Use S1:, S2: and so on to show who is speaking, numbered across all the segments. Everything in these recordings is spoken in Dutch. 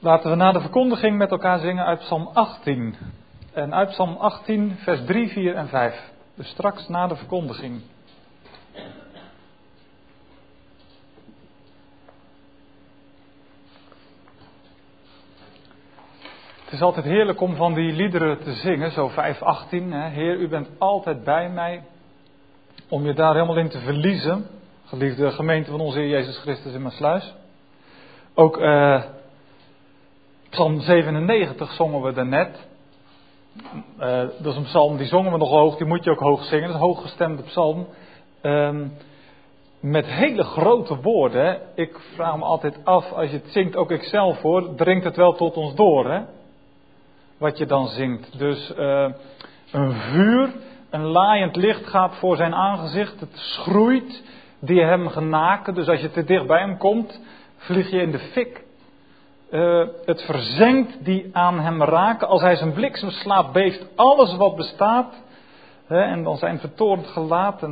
S1: Laten we na de verkondiging met elkaar zingen uit Psalm 18. En uit Psalm 18, vers 3, 4 en 5. Dus straks na de verkondiging. Het is altijd heerlijk om van die liederen te zingen, zo 5:18. Heer, u bent altijd bij mij. Om je daar helemaal in te verliezen. Geliefde gemeente van onze Heer Jezus Christus in Maassluis. Ook Psalm 97 zongen we daarnet. Dat is een psalm, die zongen we nog hoog, die moet je ook hoog zingen. Dat is een hooggestemde psalm. Met hele grote woorden. Hè. Ik vraag me altijd af, als je het zingt, ook ik zelf hoor, dringt het wel tot ons door, hè? Wat je dan zingt. Dus een vuur, een laaiend licht gaat voor zijn aangezicht. Het schroeit die hem genaken. Dus als je te dicht bij hem komt, vlieg je in de fik. Het verzengt die aan hem raken. Als hij zijn bliksem slaat, beeft alles wat bestaat. En dan zijn vertoornd gelaat.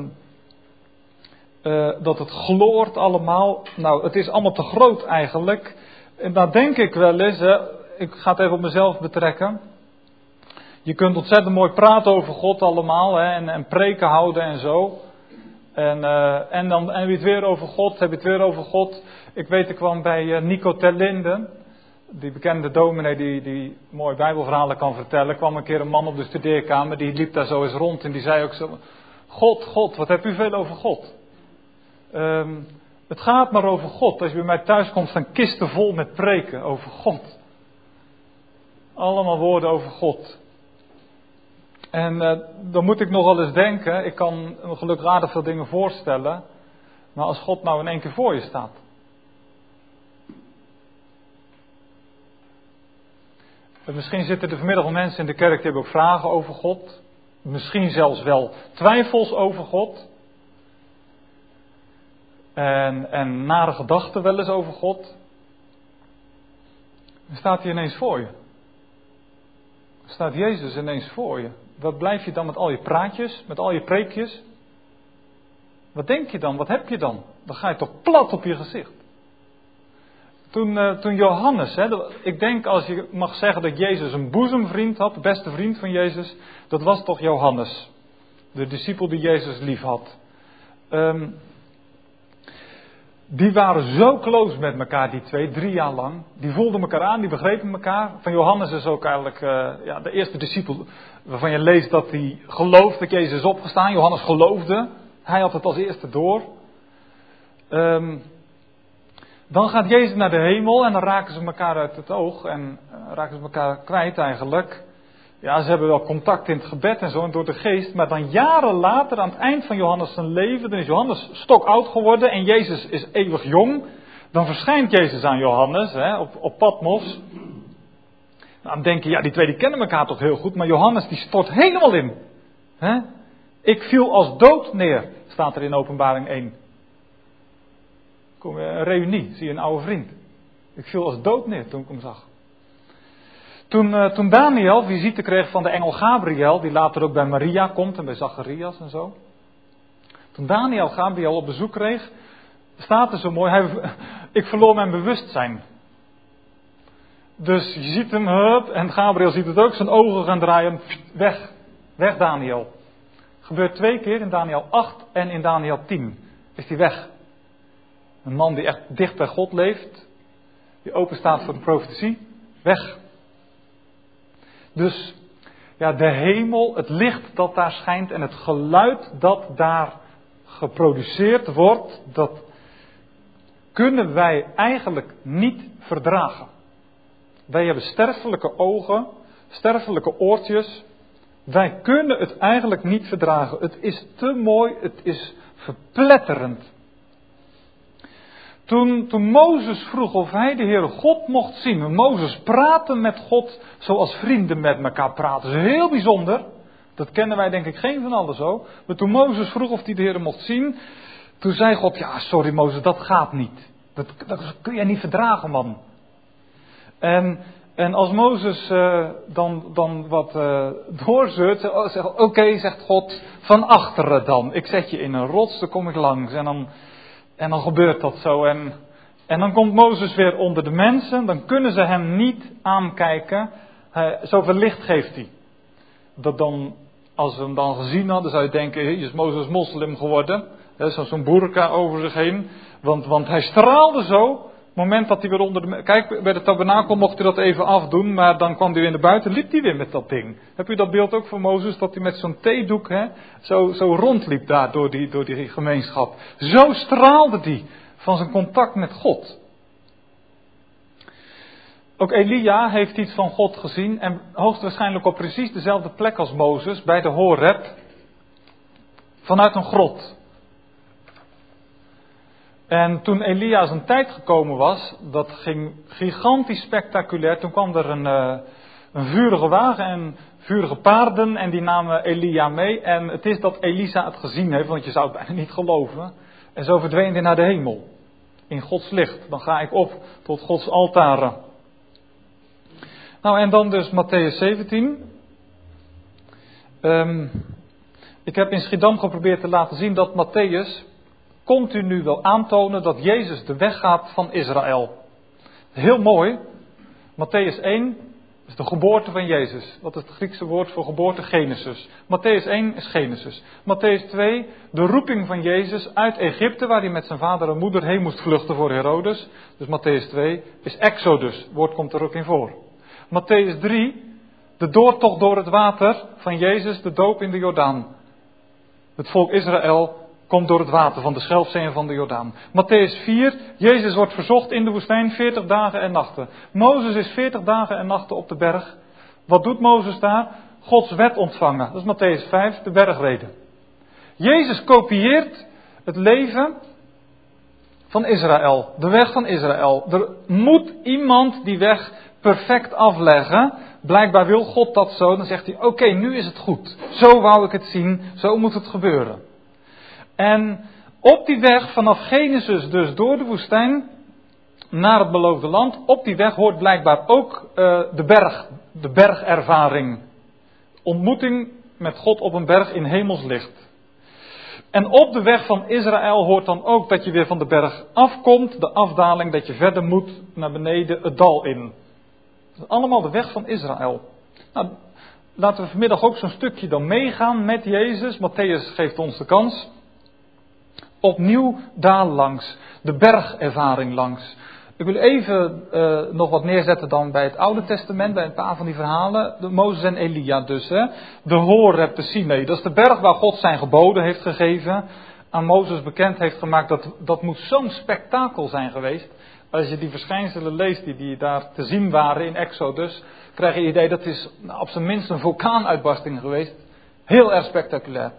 S1: Dat het gloort allemaal. Nou, het is allemaal te groot eigenlijk. En dan denk ik wel eens, ik ga het even op mezelf betrekken. Je kunt ontzettend mooi praten over God allemaal. En preken houden en zo. En dan heb je het weer over God. Ik weet, ik kwam bij Nico Terlinde. Die bekende dominee die mooie bijbelverhalen kan vertellen. Kwam een keer een man op de studeerkamer. Die liep daar zo eens rond. En die zei ook zo. God, wat heb u veel over God? Het gaat maar over God. Als je bij mij thuis komt, staan kisten vol met preken over God. Allemaal woorden over God. En dan moet ik nogal eens denken. Ik kan me gelukkig aardig veel dingen voorstellen. Maar als God nou in één keer voor je staat. En misschien zitten er vanmiddag al mensen in de kerk die hebben ook vragen over God. Misschien zelfs wel twijfels over God. En nare gedachten wel eens over God. Dan staat hij ineens voor je. Dan staat Jezus ineens voor je. Wat blijf je dan met al je praatjes, met al je preekjes? Wat denk je dan? Wat heb je dan? Dan ga je toch plat op je gezicht. Toen Johannes, ik denk als je mag zeggen dat Jezus een boezemvriend had, de beste vriend van Jezus, dat was toch Johannes. De discipel die Jezus lief had. Die waren zo close met elkaar, die twee, 3 jaar lang. Die voelden elkaar aan, die begrepen elkaar. Van Johannes is ook eigenlijk de eerste discipel waarvan je leest dat hij gelooft dat Jezus is opgestaan. Johannes geloofde. Hij had het als eerste door. Dan gaat Jezus naar de hemel en dan raken ze elkaar uit het oog. En raken ze elkaar kwijt eigenlijk. Ja, ze hebben wel contact in het gebed en zo en door de geest. Maar dan jaren later, aan het eind van Johannes zijn leven, dan is Johannes stokoud geworden en Jezus is eeuwig jong. Dan verschijnt Jezus aan Johannes op Patmos. Nou, dan denk je, ja, die twee die kennen elkaar toch heel goed. Maar Johannes die stort helemaal in. Ik viel als dood neer, staat er in Openbaring 1. Kom, een reunie, zie je een oude vriend. Ik viel als dood neer toen ik hem zag. Toen Daniel visite kreeg van de engel Gabriel, die later ook bij Maria komt en bij Zacharias en zo. Toen Daniel Gabriel op bezoek kreeg, staat er zo mooi, ik verloor mijn bewustzijn. Dus je ziet hem, en Gabriel ziet het ook, zijn ogen gaan draaien, weg Daniel. Gebeurt 2 keer in Daniel 8 en in Daniel 10. Is hij weg. Een man die echt dicht bij God leeft, die open staat voor de profetie, weg. Dus ja, de hemel, het licht dat daar schijnt en het geluid dat daar geproduceerd wordt, dat kunnen wij eigenlijk niet verdragen. Wij hebben sterfelijke ogen, sterfelijke oortjes. Wij kunnen het eigenlijk niet verdragen. Het is te mooi, het is verpletterend. Toen Mozes vroeg of hij de Heere God mocht zien. Mozes praatte met God zoals vrienden met elkaar praten. Dat is heel bijzonder. Dat kennen wij denk ik geen van allen zo. Maar toen Mozes vroeg of hij de Heere mocht zien. Toen zei God, ja sorry Mozes, dat gaat niet. Dat kun je niet verdragen man. En als Mozes dan wat doorzeurt. Zegt oké, zegt God, van achteren dan. Ik zet je in een rots, dan kom ik langs. En dan gebeurt dat zo. En En dan komt Mozes weer onder de mensen, dan kunnen ze hem niet aankijken. Zoveel licht geeft hij. Dat dan, als we hem dan gezien hadden, zou je denken, is Mozes moslim geworden. Zo'n burka over zich heen. Want hij straalde zo. Het moment dat hij weer onder de... Kijk, bij de tabernakel mocht hij dat even afdoen, maar dan kwam hij weer naar buiten, liep hij weer met dat ding. Heb u dat beeld ook van Mozes, dat hij met zo'n theedoek zo rondliep daar door die gemeenschap. Zo straalde hij van zijn contact met God. Ook Elia heeft iets van God gezien en hoogstwaarschijnlijk op precies dezelfde plek als Mozes, bij de Horeb, vanuit een grot. En toen Elia zijn tijd gekomen was, dat ging gigantisch spectaculair. Toen kwam er een vurige wagen en vurige paarden en die namen Elia mee. En het is dat Elisa het gezien heeft, want je zou het bijna niet geloven. En zo verdween hij naar de hemel. In Gods licht. Dan ga ik op tot Gods altaren. Nou en dan dus Mattheüs 17. Ik heb in Schiedam geprobeerd te laten zien dat Matthäus continu wil aantonen dat Jezus de weg gaat van Israël. Heel mooi. Matthäus 1 is de geboorte van Jezus. Dat is het Griekse woord voor geboorte, Genesis. Matthäus 1 is Genesis. Matthäus 2, de roeping van Jezus uit Egypte, waar hij met zijn vader en moeder heen moest vluchten voor Herodes. Dus Matthäus 2 is Exodus. Het woord komt er ook in voor. Matthäus 3, de doortocht door het water van Jezus, de doop in de Jordaan. Het volk Israël komt door het water van de Schelfzee en van de Jordaan. Matthäus 4, Jezus wordt verzocht in de woestijn 40 dagen en nachten. Mozes is 40 dagen en nachten op de berg. Wat doet Mozes daar? Gods wet ontvangen. Dat is Matthäus 5, de bergreden. Jezus kopieert het leven van Israël. De weg van Israël. Er moet iemand die weg perfect afleggen. Blijkbaar wil God dat zo. Dan zegt hij, oké, nu is het goed. Zo wou ik het zien. Zo moet het gebeuren. En op die weg vanaf Genesis dus door de woestijn naar het beloofde land. Op die weg hoort blijkbaar ook de bergervaring. Ontmoeting met God op een berg in hemels licht. En op de weg van Israël hoort dan ook dat je weer van de berg afkomt. De afdaling, dat je verder moet naar beneden het dal in. Dat is allemaal de weg van Israël. Nou, laten we vanmiddag ook zo'n stukje dan meegaan met Jezus. Matthäus geeft ons de kans. Opnieuw daar langs. De bergervaring langs. Ik wil even nog wat neerzetten dan bij het Oude Testament. Bij een paar van die verhalen. De Mozes en Elia dus. De Horeb, de Sinai. Dat is de berg waar God zijn geboden heeft gegeven. Aan Mozes bekend heeft gemaakt. Dat moet zo'n spektakel zijn geweest. Als je die verschijnselen leest die daar te zien waren in Exodus. Krijg je het idee dat is op zijn minst een vulkaanuitbarsting geweest. Heel erg spectaculair.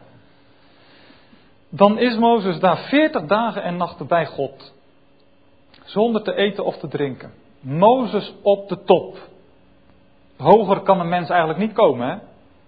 S1: Dan is Mozes daar 40 dagen en nachten bij God. Zonder te eten of te drinken. Mozes op de top. Hoger kan een mens eigenlijk niet komen, hè?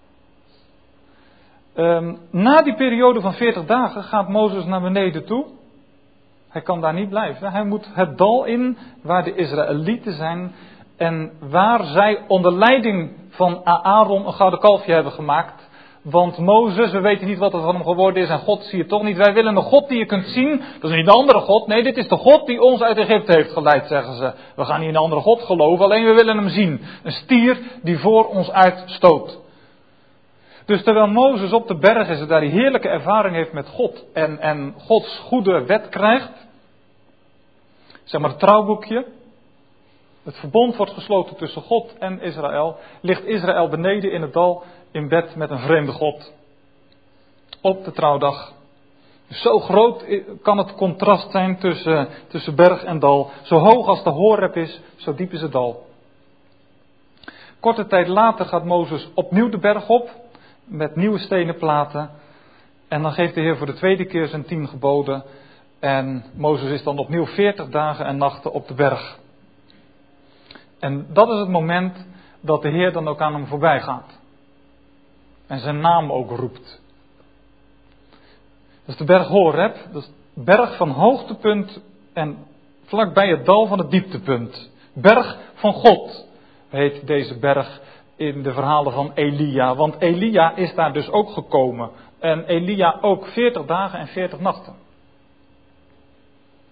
S1: Na die periode van 40 dagen gaat Mozes naar beneden toe. Hij kan daar niet blijven. Hij moet het dal in waar de Israëlieten zijn. En waar zij onder leiding van Aaron een gouden kalfje hebben gemaakt. Want Mozes, we weten niet wat er van hem geworden is en God zie je toch niet. Wij willen een God die je kunt zien. Dat is niet een andere God. Nee, dit is de God die ons uit Egypte heeft geleid, zeggen ze. We gaan niet in een andere God geloven, alleen we willen hem zien. Een stier die voor ons uitstoot. Dus terwijl Mozes op de berg is en daar die heerlijke ervaring heeft met God. En Gods goede wet krijgt. Zeg maar het trouwboekje. Het verbond wordt gesloten tussen God en Israël. Ligt Israël beneden in het dal in bed met een vreemde God. Op de trouwdag. Dus zo groot kan het contrast zijn tussen berg en dal. Zo hoog als de Horeb is, zo diep is het dal. Korte tijd later gaat Mozes opnieuw de berg op. Met nieuwe stenen platen. En dan geeft de Heer voor de tweede keer zijn 10 geboden. En Mozes is dan opnieuw 40 dagen en nachten op de berg. En dat is het moment dat de Heer dan ook aan hem voorbij gaat. En zijn naam ook roept. Dat is de berg Horeb. Dat is de berg van hoogtepunt en vlakbij het dal van het dieptepunt. Berg van God heet deze berg in de verhalen van Elia. Want Elia is daar dus ook gekomen. En Elia ook 40 dagen en 40 nachten.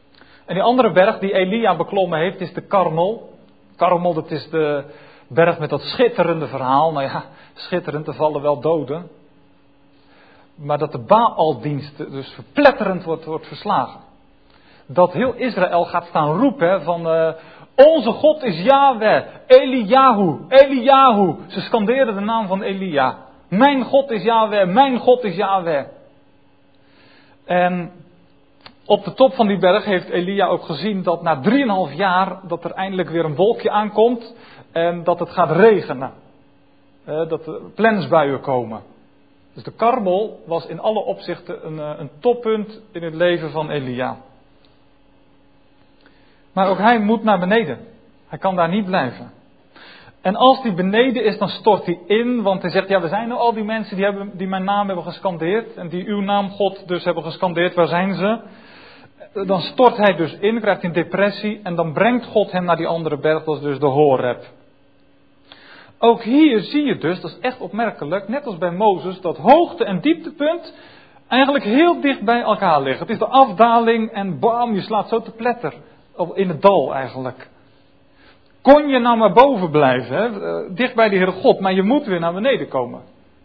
S1: En die andere berg die Elia beklommen heeft is de Karmel. Karmel, dat is de berg met dat schitterende verhaal. Nou ja, schitterend, er vallen wel doden. Maar dat de Baaldienst dus verpletterend wordt verslagen. Dat heel Israël gaat staan roepen van onze God is Yahweh, Eliyahu, Eliyahu. Ze scanderen de naam van Elia. Mijn God is Yahweh, mijn God is Yahweh. En op de top van die berg heeft Elia ook gezien dat na 3,5 jaar dat er eindelijk weer een wolkje aankomt en dat het gaat regenen. Dat er plensbuien komen. Dus de Karmel was in alle opzichten een toppunt in het leven van Elia. Maar ook hij moet naar beneden. Hij kan daar niet blijven. En als hij beneden is, dan stort hij in. Want hij zegt, ja, we zijn nou al die mensen die mijn naam hebben gescandeerd. En die uw naam, God, dus hebben gescandeerd. Waar zijn ze? Dan stort hij dus in, krijgt een depressie. En dan brengt God hem naar die andere berg, dat is dus de Horeb. Ook hier zie je dus, dat is echt opmerkelijk, net als bij Mozes, dat hoogte- en dieptepunt eigenlijk heel dicht bij elkaar liggen. Het is de afdaling en bam, je slaat zo te pletter. In het dal eigenlijk. Kon je nou maar boven blijven, hè? Dicht bij de Heere God, maar je moet weer naar beneden komen.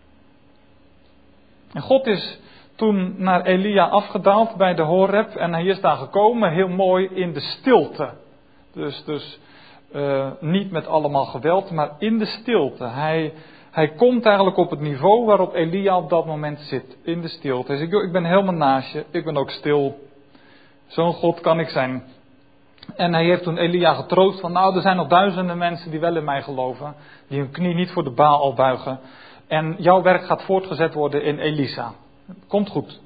S1: En God is toen naar Elia afgedaald bij de Horeb en hij is daar gekomen, heel mooi in de stilte. Dus niet met allemaal geweld, maar in de stilte. Hij komt eigenlijk op het niveau waarop Elia op dat moment zit, in de stilte. Hij zegt, joh, ik ben helemaal naast je, ik ben ook stil. Zo'n God kan ik zijn. En hij heeft toen Elia getroost van, nou, er zijn nog duizenden mensen die wel in mij geloven. Die hun knie niet voor de Baal buigen. En jouw werk gaat voortgezet worden in Elisa. Komt goed.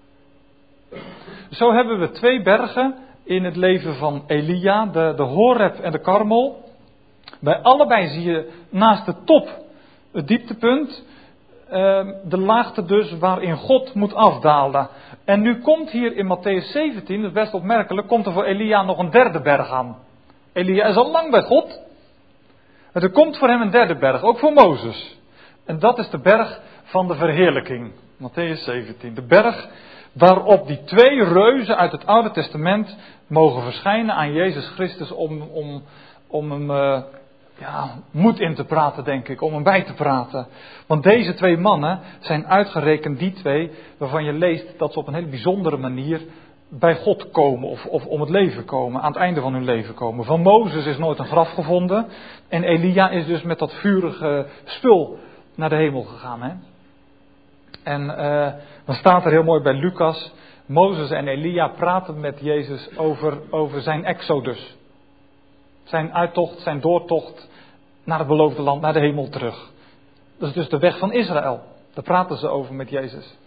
S1: Zo hebben we 2 bergen in het leven van Elia. De Horeb en de Karmel. Bij allebei zie je naast de top het dieptepunt. De laagte dus waarin God moet afdalen. En nu komt hier in Mattheüs 17, dat is best opmerkelijk, komt er voor Elia nog een 3e berg aan. Elia is al lang bij God. En er komt voor hem een 3e berg, ook voor Mozes. En dat is de berg van de verheerlijking. Mattheüs 17. De berg waarop die 2 reuzen uit het Oude Testament mogen verschijnen aan Jezus Christus om hem moed in te praten, denk ik, om hem bij te praten. Want deze 2 mannen zijn uitgerekend die 2 waarvan je leest dat ze op een hele bijzondere manier bij God komen of om het leven komen, aan het einde van hun leven komen. Van Mozes is nooit een graf gevonden en Elia is dus met dat vurige spul naar de hemel gegaan. Hè? En dan staat er heel mooi bij Lucas, Mozes en Elia praten met Jezus over zijn exodus. Zijn uittocht, zijn doortocht naar het beloofde land, naar de hemel terug. Dat is dus de weg van Israël. Daar praten ze over met Jezus.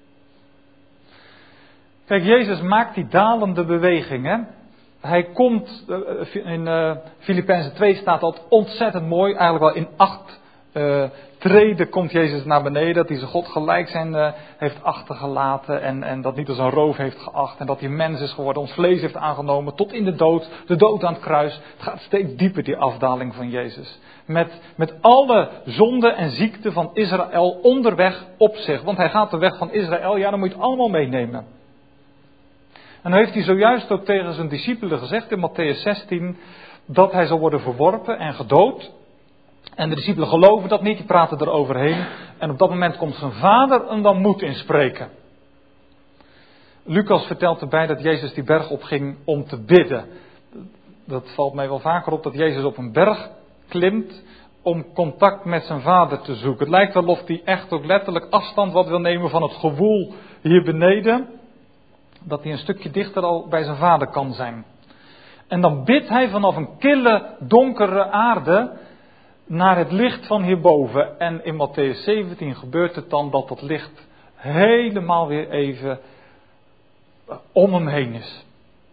S1: Kijk, Jezus maakt die dalende beweging. Hè? Hij komt, in Filippenzen 2 staat dat ontzettend mooi, eigenlijk wel in 8 treden komt Jezus naar beneden. Dat hij zijn God gelijk zijn heeft achtergelaten en dat niet als een roof heeft geacht. En dat hij mens is geworden, ons vlees heeft aangenomen tot in de dood aan het kruis. Het gaat steeds dieper die afdaling van Jezus. Met alle zonde en ziekte van Israël onderweg op zich. Want hij gaat de weg van Israël, ja, dan moet je het allemaal meenemen. En dan heeft hij zojuist ook tegen zijn discipelen gezegd in Mattheüs 16 dat hij zal worden verworpen en gedood. En de discipelen geloven dat niet, die praten eroverheen. En op dat moment komt zijn vader hem dan moed inspreken. Lucas vertelt erbij dat Jezus die berg opging om te bidden. Dat valt mij wel vaker op, dat Jezus op een berg klimt om contact met zijn vader te zoeken. Het lijkt wel of hij echt ook letterlijk afstand wat wil nemen van het gewoel hier beneden. Dat hij een stukje dichter al bij zijn vader kan zijn. En dan bidt hij vanaf een kille, donkere aarde naar het licht van hierboven. En in Mattheüs 17 gebeurt het dan dat dat licht helemaal weer even om hem heen is.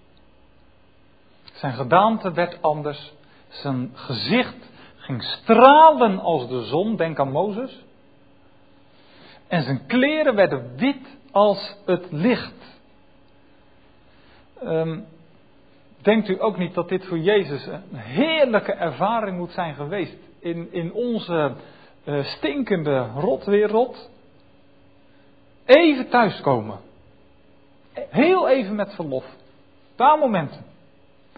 S1: Zijn gedaante werd anders. Zijn gezicht ging stralen als de zon. Denk aan Mozes. En zijn kleren werden wit als het licht. Denkt u ook niet dat dit voor Jezus een heerlijke ervaring moet zijn geweest in onze stinkende rotwereld? Even thuiskomen. Heel even met verlof. Een paar momenten.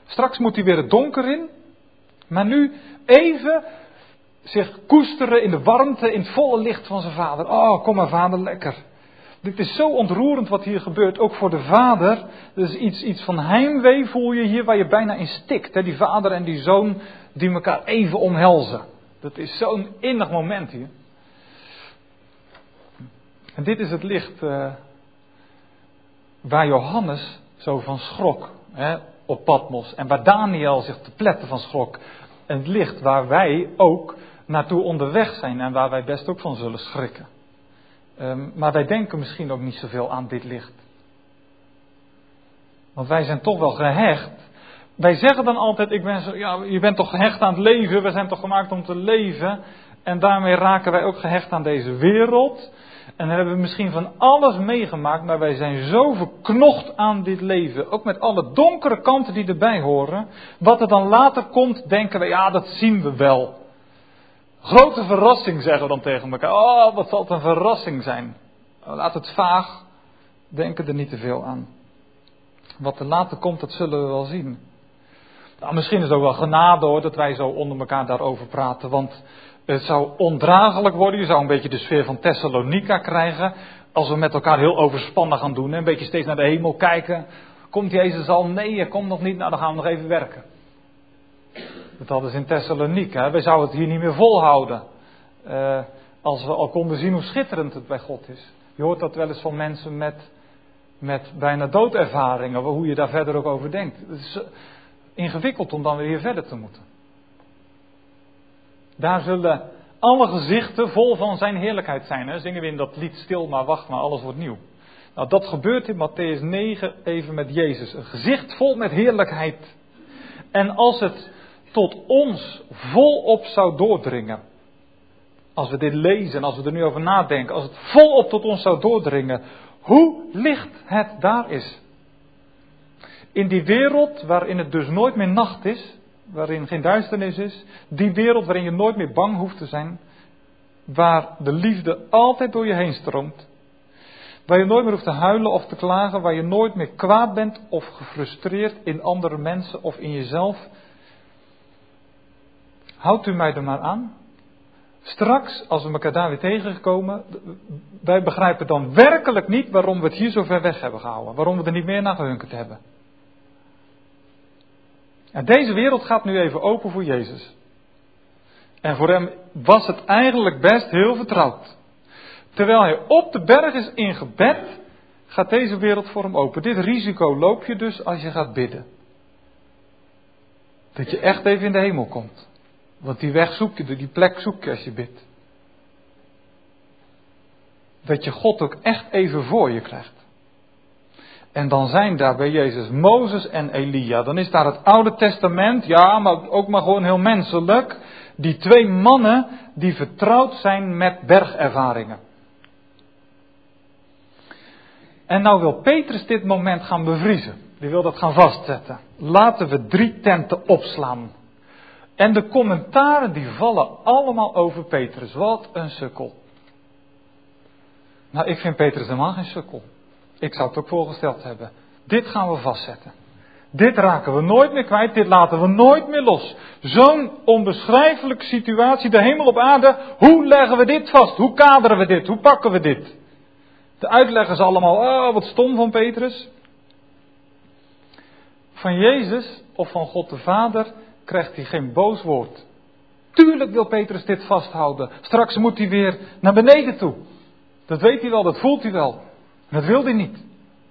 S1: Straks moet hij weer het donker in. Maar nu even zich koesteren in de warmte, in het volle licht van zijn vader. Oh, kom maar vader, lekker. Dit is zo ontroerend wat hier gebeurt, ook voor de vader. Dus iets van heimwee voel je hier waar je bijna in stikt. Hè? Die vader en die zoon die elkaar even omhelzen. Dat is zo'n innig moment hier. En dit is het licht waar Johannes zo van schrok, hè, op Patmos. En waar Daniel zich te pletten van schrok. En het licht waar wij ook naartoe onderweg zijn en waar wij best ook van zullen schrikken. Maar wij denken misschien ook niet zoveel aan dit licht. Want wij zijn toch wel gehecht. Wij zeggen dan altijd, je bent toch gehecht aan het leven, we zijn toch gemaakt om te leven. En daarmee raken wij ook gehecht aan deze wereld. En hebben we misschien van alles meegemaakt, maar wij zijn zo verknocht aan dit leven. Ook met alle donkere kanten die erbij horen. Wat er dan later komt, denken we, ja, dat zien we wel. Grote verrassing, zeggen we dan tegen elkaar. Oh, wat zal het een verrassing zijn. Laat het vaag, denken er niet te veel aan. Wat er later komt, dat zullen we wel zien. Nou, misschien is het ook wel genade hoor, dat wij zo onder elkaar daarover praten. Want het zou ondraaglijk worden. Je zou een beetje de sfeer van Thessalonica krijgen. Als we met elkaar heel overspannen gaan doen. Een beetje steeds naar de hemel kijken. Komt Jezus al? Nee, hij komt nog niet. Nou, dan gaan we nog even werken. Dat hadden ze in Thessalonica. Wij zouden het hier niet meer volhouden. Als we al konden zien hoe schitterend het bij God is. Je hoort dat wel eens van mensen met bijna doodervaringen. Hoe je daar verder ook over denkt. Het is ingewikkeld om dan weer hier verder te moeten. Daar zullen alle gezichten vol van zijn heerlijkheid zijn. Hè? Zingen we in dat lied Stil maar wacht maar, alles wordt nieuw. Nou, dat gebeurt in Mattheüs 9 even met Jezus. Een gezicht vol met heerlijkheid. En als het tot ons volop zou doordringen. Als we dit lezen en als we er nu over nadenken. Als het volop tot ons zou doordringen. Hoe licht het daar is. In die wereld waarin het dus nooit meer nacht is. Waarin geen duisternis is. Die wereld waarin je nooit meer bang hoeft te zijn. Waar de liefde altijd door je heen stroomt. Waar je nooit meer hoeft te huilen of te klagen. Waar je nooit meer kwaad bent of gefrustreerd in andere mensen of in jezelf. Houdt u mij er maar aan. Straks, als we elkaar daar weer tegenkomen. Wij begrijpen dan werkelijk niet waarom we het hier zo ver weg hebben gehouden. Waarom we er niet meer naar gehunkerd hebben. En deze wereld gaat nu even open voor Jezus. En voor hem was het eigenlijk best heel vertrouwd. Terwijl hij op de berg is in gebed, gaat deze wereld voor hem open. Dit risico loop je dus als je gaat bidden. Dat je echt even in de hemel komt. Want die weg zoek je, die plek zoek je als je bidt. Dat je God ook echt even voor je krijgt. En dan zijn daar bij Jezus Mozes en Elia. Dan is daar het Oude Testament, ja, maar ook maar gewoon heel menselijk. Die twee mannen die vertrouwd zijn met bergervaringen. En nou wil Petrus dit moment gaan bevriezen. Die wil dat gaan vastzetten. Laten we 3 tenten opslaan. En de commentaren die vallen allemaal over Petrus. Wat een sukkel. Nou, ik vind Petrus helemaal geen sukkel. Ik zou het ook voorgesteld hebben. Dit gaan we vastzetten. Dit raken we nooit meer kwijt. Dit laten we nooit meer los. Zo'n onbeschrijfelijke situatie. De hemel op aarde. Hoe leggen we dit vast? Hoe kaderen we dit? Hoe pakken we dit? De uitleggers allemaal. Oh, wat stom van Petrus. Van Jezus of van God de Vader krijgt hij geen boos woord. Tuurlijk wil Petrus dit vasthouden. Straks moet hij weer naar beneden toe. Dat weet hij wel, dat voelt hij wel. Dat wil hij niet.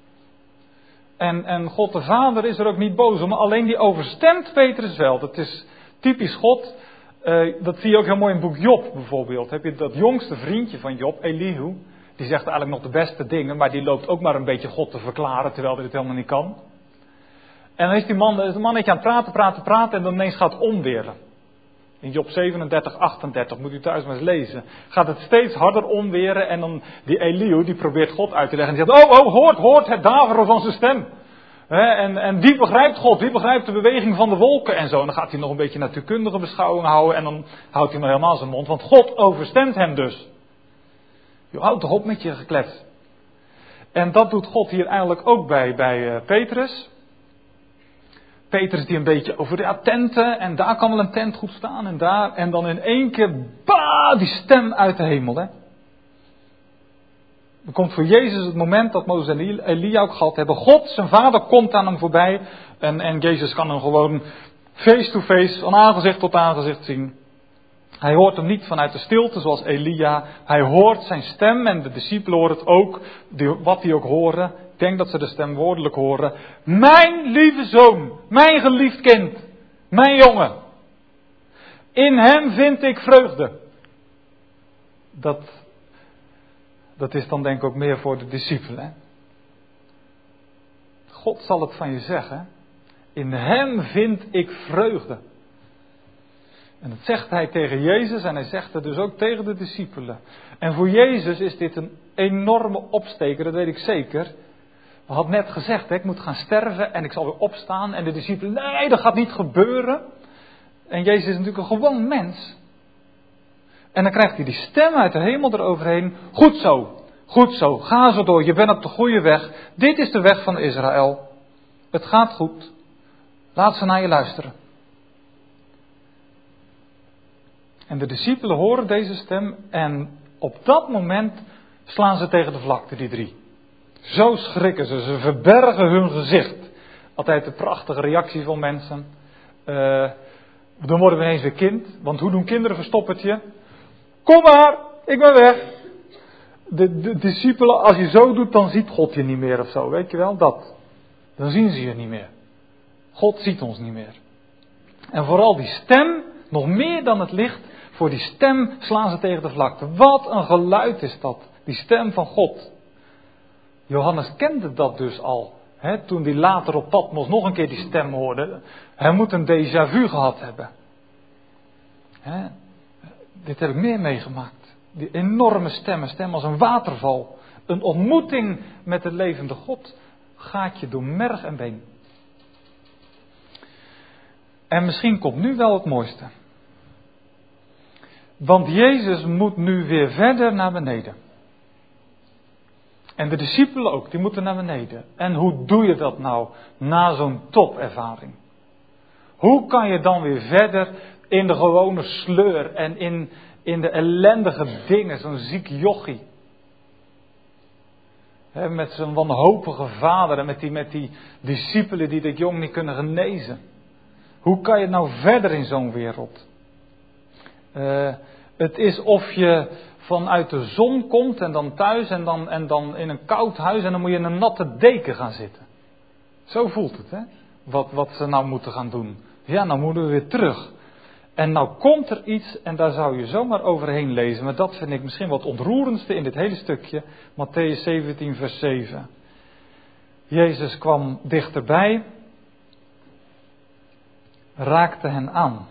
S1: En God de Vader is er ook niet boos om. Alleen die overstemt Petrus wel. Dat is typisch God. Dat zie je ook heel mooi in het boek Job bijvoorbeeld. Heb je dat jongste vriendje van Job, Elihu. Die zegt eigenlijk nog de beste dingen. Maar die loopt ook maar een beetje God te verklaren. Terwijl hij het helemaal niet kan. En dan is die mannetje aan het praten. En dan ineens gaat het onweren. In Job 37, 38, moet u thuis maar eens lezen. Gaat het steeds harder onweren. En dan die Elihu, die probeert God uit te leggen. En die zegt, hoort het daveren van zijn stem. En wie begrijpt God? Wie begrijpt de beweging van de wolken en zo? En dan gaat hij nog een beetje natuurkundige beschouwingen houden. En dan houdt hij maar helemaal zijn mond. Want God overstemt hem dus. Je houdt toch op met je geklets. En dat doet God hier eigenlijk ook bij Petrus. Petrus die een beetje over tenten. En daar kan wel een tent goed staan. En daar. En dan in één keer. Die stem uit de hemel. Hè. Er komt voor Jezus het moment dat Mozes en Elia ook gehad hebben. God, zijn vader, komt aan hem voorbij. En Jezus kan hem gewoon face to face, van aangezicht tot aangezicht zien. Hij hoort hem niet vanuit de stilte zoals Elia. Hij hoort zijn stem en de discipelen horen het ook. Wat die ook horen. Ik denk dat ze de stem woordelijk horen. Mijn lieve zoon. Mijn geliefd kind. Mijn jongen. In hem vind ik vreugde. Dat is dan denk ik ook meer voor de discipelen. Hè? God zal het van je zeggen. In hem vind ik vreugde. En dat zegt hij tegen Jezus en hij zegt het dus ook tegen de discipelen. En voor Jezus is dit een enorme opsteker, dat weet ik zeker. We hadden net gezegd, hè, ik moet gaan sterven en ik zal weer opstaan. En de discipelen, nee, dat gaat niet gebeuren. En Jezus is natuurlijk een gewoon mens. En dan krijgt hij die stem uit de hemel eroverheen. Goed zo, ga zo door, je bent op de goede weg. Dit is de weg van Israël. Het gaat goed. Laat ze naar je luisteren. En de discipelen horen deze stem en op dat moment slaan ze tegen de vlakte, die drie. Zo schrikken ze, ze verbergen hun gezicht. Altijd de prachtige reactie van mensen. Dan worden we ineens weer kind, want hoe doen kinderen verstoppertje? Kom maar, ik ben weg. De discipelen, als je zo doet, dan ziet God je niet meer of zo, weet je wel, dat. Dan zien ze je niet meer. God ziet ons niet meer. En vooral die stem, nog meer dan het licht, voor die stem slaan ze tegen de vlakte. Wat een geluid is dat, die stem van God. Johannes kende dat dus al, hè, toen hij later op Patmos nog een keer die stem hoorde. Hij moet een déjà vu gehad hebben. Hè, dit heb ik meer meegemaakt. Die enorme stem als een waterval. Een ontmoeting met de levende God gaat je door merg en been. En misschien komt nu wel het mooiste. Want Jezus moet nu weer verder naar beneden. En de discipelen ook, die moeten naar beneden. En hoe doe je dat nou na zo'n topervaring? Hoe kan je dan weer verder in de gewone sleur en in de ellendige dingen, zo'n ziek jochie? He, met zijn wanhopige vader en met die discipelen die dit jong niet kunnen genezen. Hoe kan je nou verder in zo'n wereld? Het is of je vanuit de zon komt en dan thuis en dan in een koud huis en dan moet je in een natte deken gaan zitten. Zo voelt het, hè? Wat ze nou moeten gaan doen. Ja, nou moeten we weer terug. En nou komt er iets en daar zou je zomaar overheen lezen. Maar dat vind ik misschien wat ontroerendste in dit hele stukje. Mattheüs 17 vers 7. Jezus kwam dichterbij. Raakte hen aan.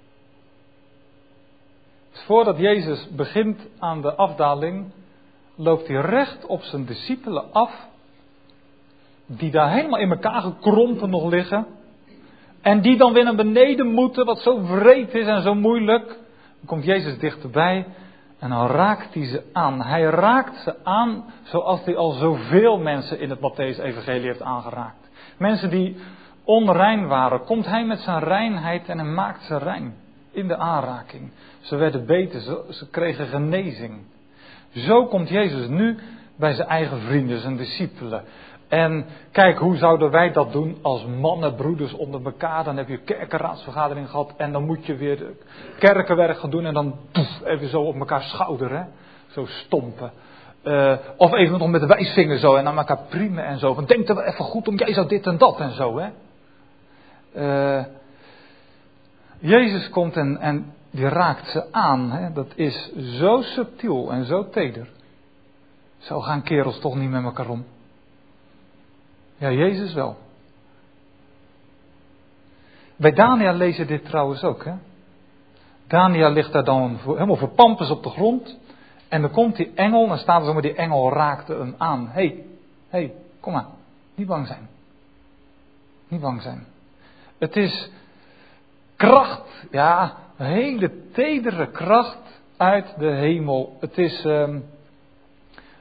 S1: Dus voordat Jezus begint aan de afdaling, loopt hij recht op zijn discipelen af, die daar helemaal in elkaar gekrompen nog liggen, en die dan weer naar beneden moeten, wat zo wreed is en zo moeilijk. Dan komt Jezus dichterbij en dan raakt hij ze aan. Hij raakt ze aan zoals hij al zoveel mensen in het Mattheüs-evangelie heeft aangeraakt. Mensen die onrein waren, komt hij met zijn reinheid en hij maakt ze rein in de aanraking. Ze werden beter, ze kregen genezing. Zo komt Jezus nu bij zijn eigen vrienden, zijn discipelen. En kijk, hoe zouden wij dat doen als mannen, broeders onder elkaar? Dan heb je kerkenraadsvergadering gehad en dan moet je weer kerkenwerk gaan doen en dan even zo op elkaar schouder, hè? Zo stompen. Of even nog met de wijsvinger zo en aan elkaar priemen en zo. Van denk er wel even goed om, jij zou dit en dat en zo, hè? Jezus komt en die raakt ze aan. Hè? Dat is zo subtiel en zo teder. Zo gaan kerels toch niet met elkaar om. Ja, Jezus wel. Bij Daniel lezen dit trouwens ook. Hè? Daniel ligt daar dan helemaal verpampers op de grond. En dan komt die engel, dan staat er zo maar die engel raakte hem aan. Hé, kom maar. Niet bang zijn. Niet bang zijn. Het is kracht, ja, een hele tedere kracht uit de hemel. Het is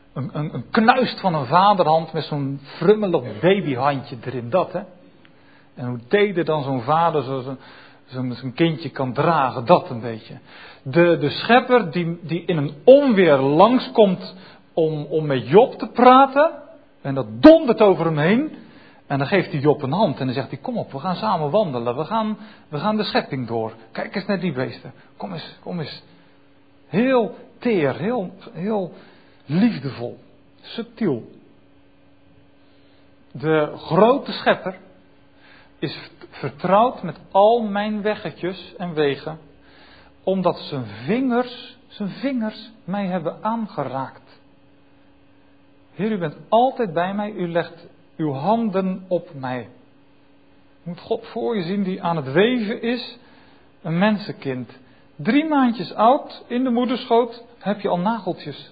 S1: een knuist van een vaderhand met zo'n frummelig babyhandje erin, dat hè. En hoe teder dan zo'n vader zo'n kindje kan dragen, dat een beetje. De schepper die in een onweer langskomt om met Job te praten. En dat dondert over hem heen. En dan geeft hij Job een hand en dan zegt hij, kom op, we gaan samen wandelen. We gaan de schepping door. Kijk eens naar die beesten. Kom eens. Heel teer, heel liefdevol, subtiel. De grote schepper is vertrouwd met al mijn weggetjes en wegen, omdat zijn vingers mij hebben aangeraakt. Heer, u bent altijd bij mij, u legt uw handen op mij. Je moet God voor je zien die aan het weven is, een mensenkind. 3 maandjes oud, in de moederschoot, heb je al nageltjes.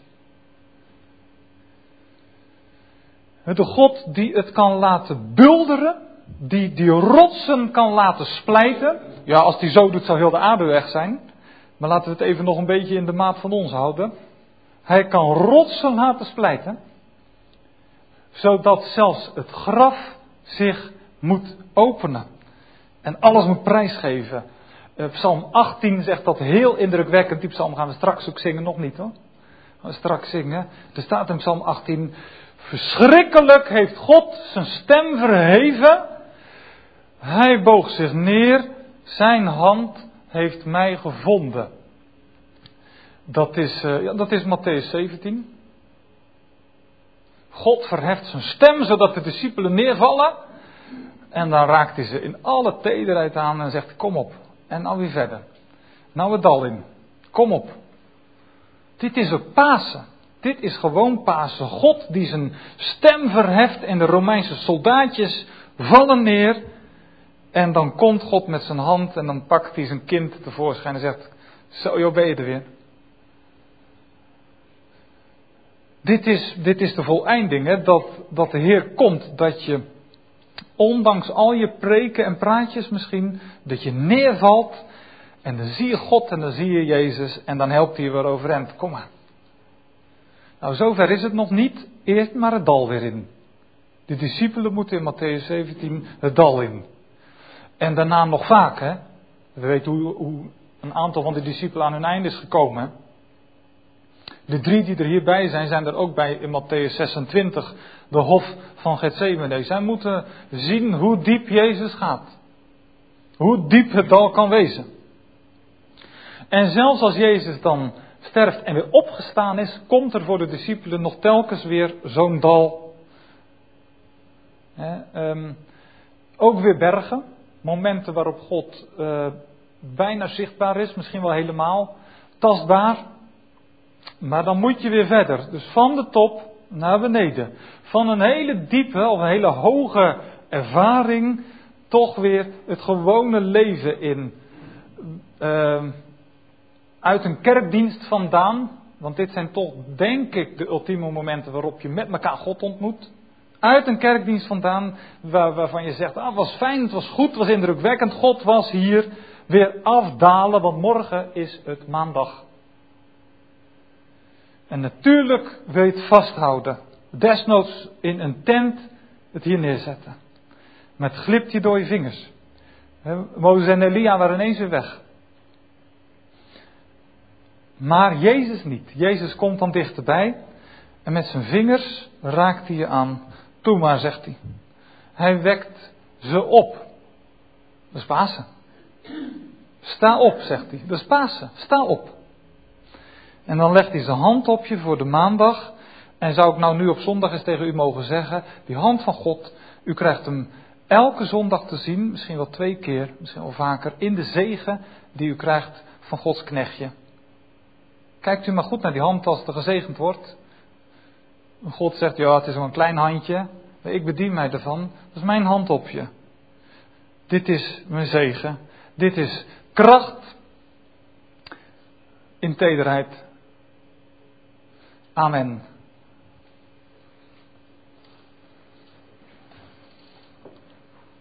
S1: De God die het kan laten bulderen, die rotsen kan laten splijten. Ja, als die zo doet zou heel de aarde weg zijn. Maar laten we het even nog een beetje in de maat van ons houden. Hij kan rotsen laten splijten. Zodat zelfs het graf zich moet openen. En alles moet prijsgeven. Psalm 18 zegt dat heel indrukwekkend. Die psalm gaan we straks ook zingen, nog niet hoor. Gaan we straks zingen. Er staat in Psalm 18... Verschrikkelijk heeft God zijn stem verheven. Hij boog zich neer. Zijn hand heeft mij gevonden. Dat is Mattheüs 17. God verheft zijn stem zodat de discipelen neervallen. En dan raakt hij ze in alle tederheid aan en zegt, kom op. En nou weer verder. Nou het dal in. Kom op. Dit is ook Pasen. Dit is gewoon Pasen. God die zijn stem verheft en de Romeinse soldaatjes vallen neer. En dan komt God met zijn hand en dan pakt hij zijn kind tevoorschijn en zegt, zo joh, ben je er weer. Dit is de voleinding, hè? Dat de Heer komt, dat je ondanks al je preken en praatjes misschien, dat je neervalt en dan zie je God en dan zie je Jezus en dan helpt hij je weer overeind. Kom maar. Nou, zover is het nog niet. Eerst maar het dal weer in. De discipelen moeten in Mattheüs 17 het dal in. En daarna nog vaak, hè. We weten hoe een aantal van de discipelen aan hun einde is gekomen, hè? De 3 die er hierbij zijn er ook bij in Mattheüs 26, de hof van Getsemane. Zij moeten zien hoe diep Jezus gaat. Hoe diep het dal kan wezen. En zelfs als Jezus dan sterft en weer opgestaan is, komt er voor de discipelen nog telkens weer zo'n dal. Ook weer bergen. Momenten waarop God bijna zichtbaar is, misschien wel helemaal tastbaar. Maar dan moet je weer verder. Dus van de top naar beneden. Van een hele diepe of een hele hoge ervaring toch weer het gewone leven in. Uit een kerkdienst vandaan. Want dit zijn toch, denk ik, de ultieme momenten waarop je met elkaar God ontmoet. Uit een kerkdienst vandaan waarvan je zegt, het was fijn, het was goed, het was indrukwekkend. God was hier weer afdalen, want morgen is het maandag. En natuurlijk wil je het vasthouden. Desnoods in een tent het hier neerzetten. Maar het glipt je door je vingers. Mozes en Elia waren ineens weer weg. Maar Jezus niet. Jezus komt dan dichterbij. En met zijn vingers raakt hij je aan. Toe maar, zegt hij. Hij wekt ze op. Dat is Pasen. Sta op, zegt hij. Dat is Pasen. Sta op. En dan legt hij zijn hand op je voor de maandag. En zou ik nou nu op zondag eens tegen u mogen zeggen. Die hand van God. U krijgt hem elke zondag te zien. Misschien wel 2 keer. Misschien wel vaker. In de zegen die u krijgt van Gods knechtje. Kijkt u maar goed naar die hand als er gezegend wordt. God zegt, ja, het is wel een klein handje. Ik bedien mij ervan. Dat is mijn hand op je. Dit is mijn zegen. Dit is kracht in tederheid. Amen.